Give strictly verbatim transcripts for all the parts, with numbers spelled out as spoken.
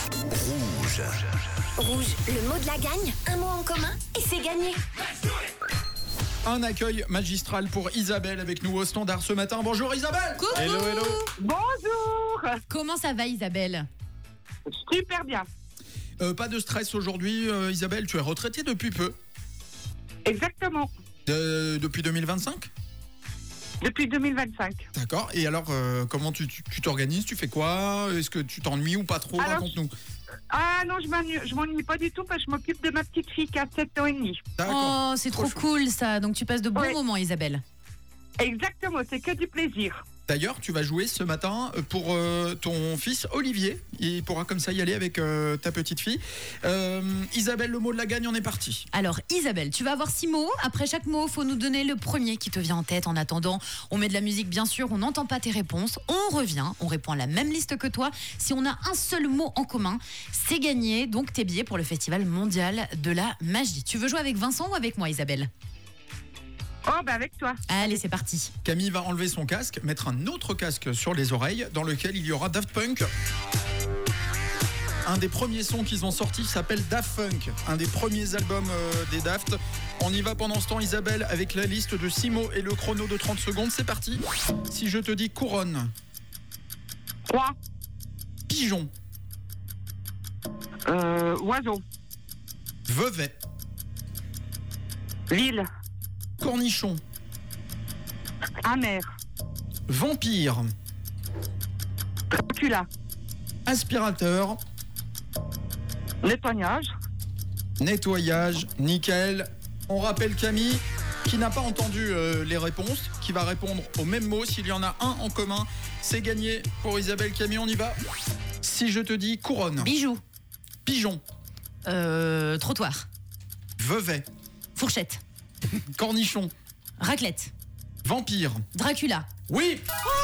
Rouge. Rouge, le mot de la gagne, un mot en commun et c'est gagné. Un accueil magistral pour Isabelle avec nous au standard ce matin. Bonjour Isabelle. Coucou. Hello, hello. Bonjour. Comment ça va Isabelle? Super bien. Euh, pas de stress aujourd'hui euh, Isabelle, tu es retraitée depuis peu. Exactement. De- depuis deux mille vingt-cinq. Depuis deux mille vingt-cinq. D'accord. Et alors, euh, comment tu tu- tu t'organises? Tu fais quoi? Est-ce que tu t'ennuies ou pas trop? Alors, Raconte-nous. Ah non, je m'ennuie, je m'ennuie pas du tout parce que je m'occupe de ma petite fille qui a sept ans et demi. D'accord. Oh, c'est trop chou. cool ça. Donc tu passes de bons Ouais. moments Isabelle. Exactement, c'est que du plaisir. D'ailleurs, tu vas jouer ce matin pour euh, ton fils Olivier. Il pourra comme ça y aller avec euh, ta petite fille. Euh, Isabelle, le mot de la gagne, on est parti. Alors Isabelle, tu vas avoir six mots. Après chaque mot, faut nous donner le premier qui te vient en tête. En attendant, on met de la musique bien sûr, on n'entend pas tes réponses. On revient, on répond à la même liste que toi. Si on a un seul mot en commun, c'est gagné. Donc tes billets pour le Festival mondial de la magie. Tu veux jouer avec Vincent ou avec moi Isabelle? Oh, ben avec toi. Allez, c'est parti. Camille va enlever son casque, mettre un autre casque sur les oreilles dans lequel il y aura Daft Punk. Un des premiers sons qu'ils ont sortis s'appelle Daft Punk, un des premiers albums euh, des Daft. On y va pendant ce temps Isabelle avec la liste de six mots et le chrono de trente secondes, c'est parti. Si je te dis couronne, Trois. pigeon, Euh, oiseau. veuvet, Lille. cornichon, Amer. vampire, Dracula. aspirateur, Nettoyage. nettoyage, nickel. On rappelle Camille qui n'a pas entendu euh, les réponses, qui va répondre au même mot. S'il y en a un en commun, c'est gagné pour Isabelle. Camille, on y va. Si je te dis couronne, Bijoux, pigeon, euh, trottoir, veuvet, fourchette, cornichon, raclette, vampire. Dracula. Oui.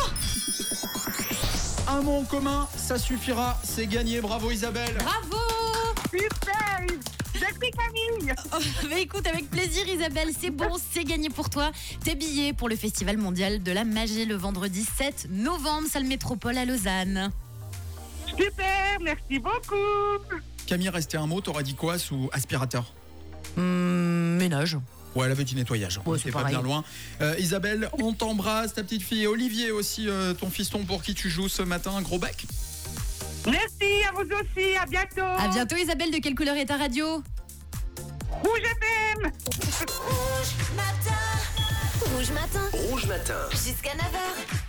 Un mot en commun, ça suffira, c'est gagné. Bravo Isabelle. Bravo. Super. Merci Camille. Oh, bah écoute, avec plaisir Isabelle, c'est bon, c'est gagné pour toi. Tes billets pour le Festival mondial de la magie le vendredi sept novembre, salle Métropole à Lausanne. Super, merci beaucoup. Camille, restait un mot, t'aurais dit quoi sous aspirateur? Hum, ménage. Ouais, elle avait dit nettoyage. Ouais, On c'est était pas pareil. bien loin. Euh, Isabelle, on t'embrasse, ta petite fille. Et Olivier aussi, euh, ton fiston pour qui tu joues ce matin. Un gros bec. Merci à vous aussi, à bientôt. À bientôt Isabelle, de quelle couleur est ta radio? Rouge F M. Rouge matin, Rouge matin. jusqu'à neuf heures.